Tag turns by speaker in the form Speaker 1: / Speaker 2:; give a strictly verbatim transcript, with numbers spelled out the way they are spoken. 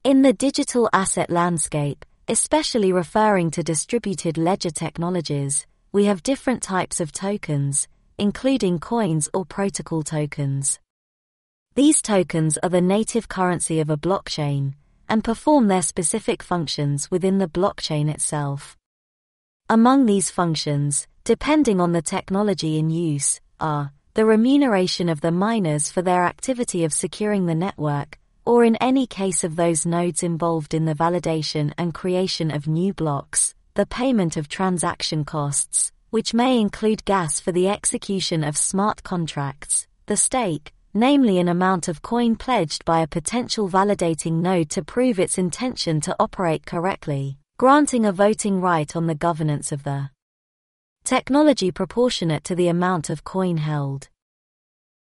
Speaker 1: In the digital asset landscape, especially referring to distributed ledger technologies, we have different types of tokens, including coins or protocol tokens. These tokens are the native currency of a blockchain, and perform their specific functions within the blockchain itself. Among these functions, depending on the technology in use, are the remuneration of the miners for their activity of securing the network, or in any case of those nodes involved in the validation and creation of new blocks, the payment of transaction costs, which may include gas for the execution of smart contracts, the stake, namely an amount of coin pledged by a potential validating node to prove its intention to operate correctly, granting a voting right on the governance of the technology proportionate to the amount of coin held.